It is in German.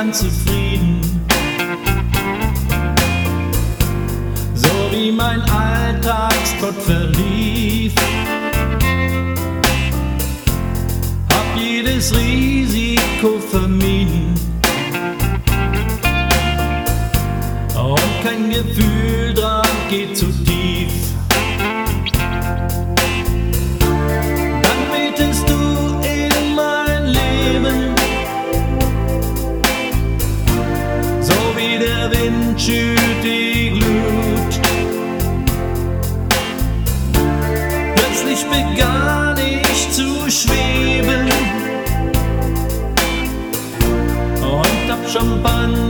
ganz zufrieden, so wie mein Alltagstrott verlief. Hab jedes Risiko vermieden und kein Gefühl dran geht zu tief. Dann betest du in mein Leben, so wie der Wind schürt die Glut. Plötzlich begann ich zu schweben und hab Champagner